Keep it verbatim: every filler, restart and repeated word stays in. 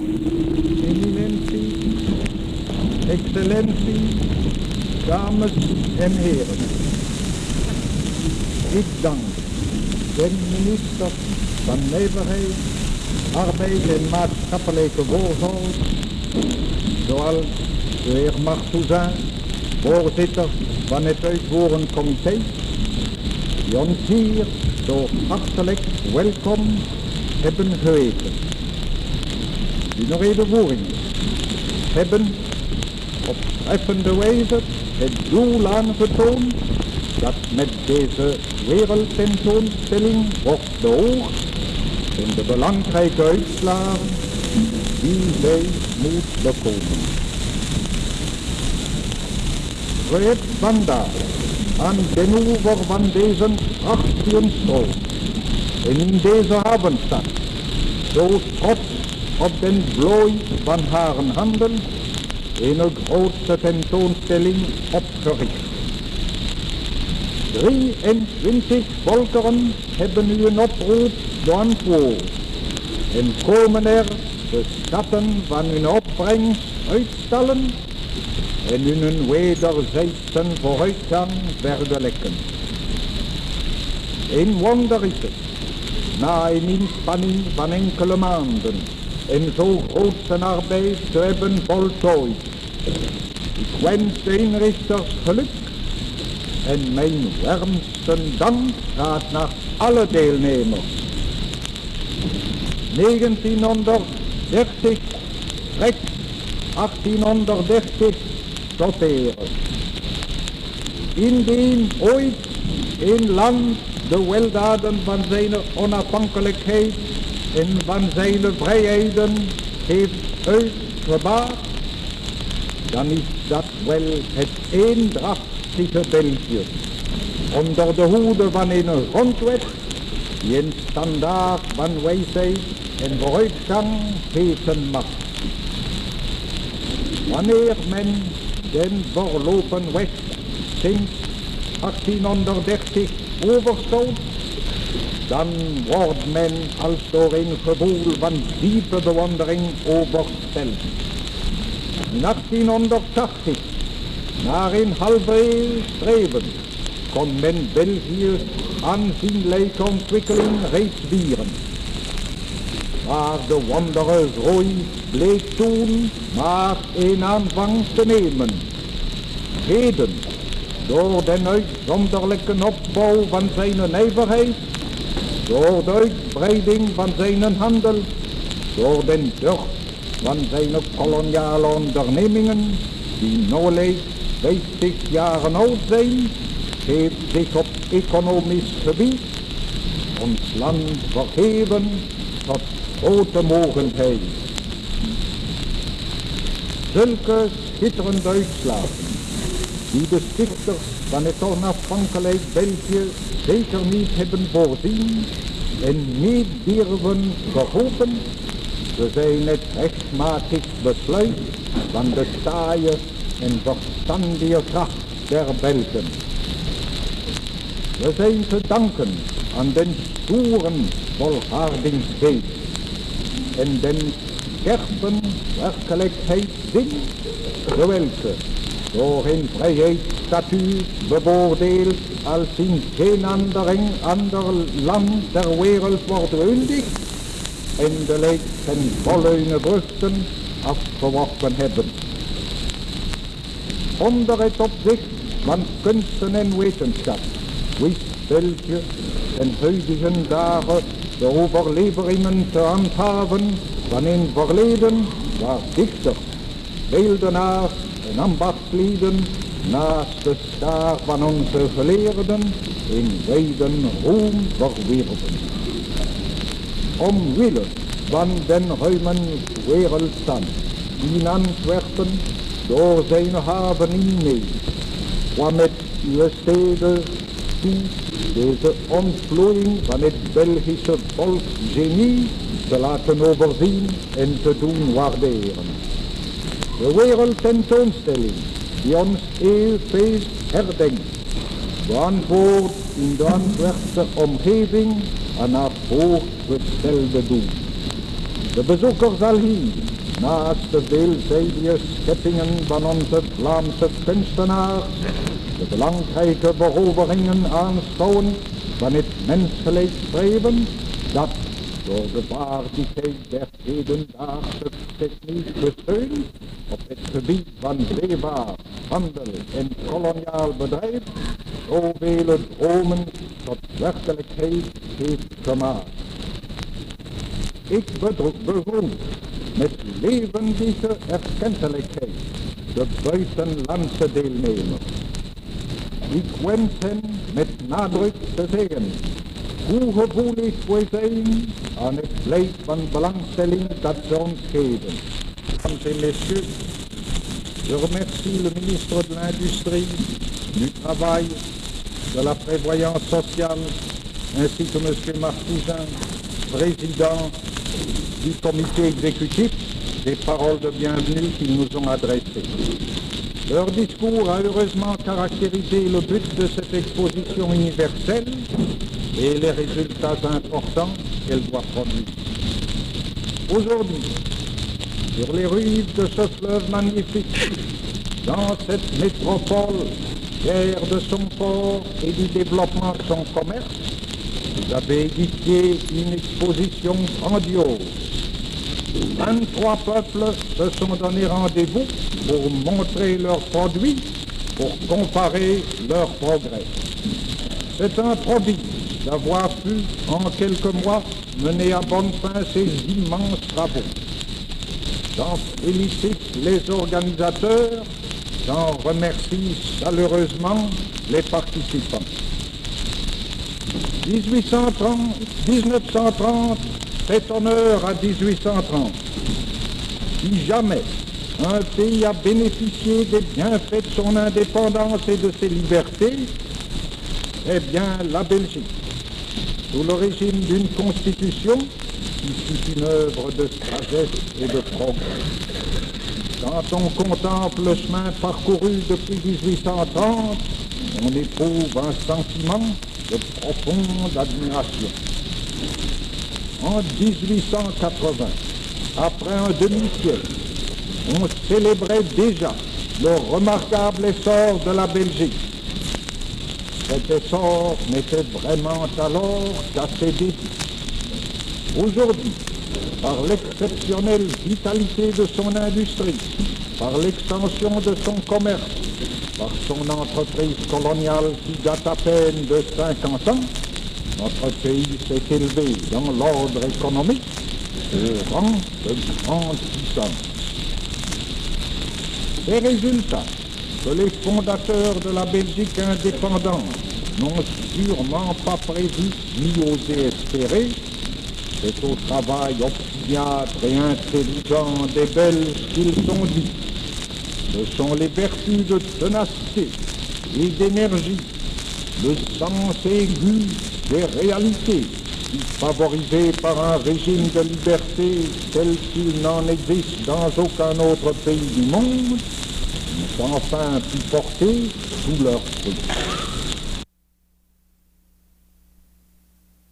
eminentie, excellentie, dames en heren. Ik dank de minister van Nijverheid, Arbeid en Maatschappelijke Voorzorg, zoals de heer Martouzin, voorzitter van het uitvoerend comité, die ons hier zo hartelijk welkom hebben geheten. Die nog even voeringen hebben op treffende wijze het doel aangetoond dat met deze wereldtentoonstelling wordt beoogd en de belangrijke uitslagen die zij moet bekomen. Reeds vandaag aan den oever van deze prachtige stroom en in deze havenstad, zo trots op den bloei van haar handel, een grootste tentoonstelling opgericht. drieëntwintig volkeren hebben u een oproep beantwoord en komen er de schatten van hun opbrengst uitstellen en hun wederzijdse vooruitgang vergelijken. Een wonder is het, na een inspanning van enkele maanden en zo grootse arbeid te hebben voltooid. Ik wens de inrichters geluk en mijn warmste dank gaat naar alle deelnemers. negentienhonderddertig trekt achttienhonderddertig tot ere. Indien ooit een land de weldaden van zijn onafhankelijkheid en van zijn vrijheden heeft uitgebaat, dan is dat wel het eendrachtige België, onder de hoede van een grondwet die een standaard van wijsheid en vooruitgang heten mag. Wanneer men den verlopen weg sinds achttienhonderddertig overstoot, dan wordt men als door een gevoel van diepe bewondering overstelpt. In achttienhonderdtachtig, na een halve eeuw streven, kon men België aanzienlijke ontwikkeling reeds vieren. Maar de wondere groei bleek toen maar een aanvang te nemen. Heden, door den uitzonderlijke opbouw van zijn nijverheid, door de uitbreiding van zijn handel, door den durf van zijn koloniale ondernemingen, die nauwelijks vijftig jaren oud zijn, heeft zich op economisch gebied ons land verheven tot grote mogendheid. Zulke schitterende uitslagen, die de stichters van het onafhankelijk België zeker niet hebben voorzien en niet durven verhopen, ze zijn het rechtmatig besluit van de taaie en verstandige kracht der Belgen. We zijn te danken aan den stoeren volhardingsgeest en den scherpen werkelijkheidszin, welke door een vrijheidsstatuut beoordeeld als in geen ander, ander land ter wereld wordt gehuldigd en de lijk ten volle hun vruchten afgeworpen hebben. Onder het opzicht van kunsten en wetenschap wist België in huidige dagen de overleveringen te handhaven van een verleden waar dichters, beeldenaars en ambachtslieden naast de schaar van onze geleerden in wijden roem verwierven. Omwille van den ruimen wereldstand die in Antwerpen door zijn haven inneemt, kwam het uw steden toe deze ontvloeiing van het Belgische volksgenie te laten overzien en te doen waarderen. De wereldtentoonstelling die ons eeuwfeest herdenkt, beantwoordt in de Antwerpse omgeving aan haar voorgestelde doel. De bezoeker zal hier naast de veelzijdige scheppingen van onze Vlaamse kunstenaar, de belangrijke veroveringen aanschouwen van het mensgelijk streven, dat door de vaardigheid der hedendaagse techniek gesteund op het gebied van zeevaart, handel en koloniaal bedrijf zoveel dromen tot werkelijkheid heeft gemaakt. Ik begroet met levendige erkentelijkheid de buitenlandse deelnemers. Ik wens hen met nadruk te zeggen hoe gevoelig wij zijn aan het blijk van belangstelling dat ze ons geven. Mesdames et messieurs, je remercie le ministre de l'Industrie, du Travail, de la Prévoyance sociale, ainsi que M. Martisin, président du comité exécutif, des paroles de bienvenue qu'ils nous ont adressées. Leur discours a heureusement caractérisé le but de cette exposition universelle et les résultats importants qu'elle doit produire. Aujourd'hui, sur les rives de ce fleuve magnifique, dans cette métropole fière de son port et du développement de son commerce, vous avez édifié une exposition grandiose. vingt-trois peuples se sont donné rendez-vous pour montrer leurs produits, pour comparer leurs progrès. C'est un prodige d'avoir pu, en quelques mois, mener à bonne fin ces immenses travaux. J'en félicite les organisateurs, j'en remercie chaleureusement les participants. dix-huit cent trente, dix-neuf cent trente fait honneur à dix-huit cent trente. Si jamais un pays a bénéficié des bienfaits de son indépendance et de ses libertés, c'est bien la Belgique, sous le régime d'une constitution qui fut une œuvre de sagesse et de progrès. Quand on contemple le chemin parcouru depuis dix-huit cent trente, on éprouve un sentiment de profonde admiration. En dix-huit cent quatre-vingts, après un demi-siècle, on célébrait déjà le remarquable essor de la Belgique. Cet essor n'était vraiment alors qu'à ses débuts. Aujourd'hui, par l'exceptionnelle vitalité de son industrie, par l'extension de son commerce, par son entreprise coloniale qui date à peine de cinquante ans, notre pays s'est élevé dans l'ordre économique au rang de grande puissance. Ces résultats que les fondateurs de la Belgique indépendante n'ont sûrement pas prévu ni osé espérer, c'est au travail opiniâtre et intelligent des Belges qu'ils sont dits. Ce sont les vertus de ténacité et d'énergie, le sens aigu des réalités, qui, favorisés par un régime de liberté tel qu'il n'en existe dans aucun autre pays du monde, ont enfin pu porter tous leurs fruits.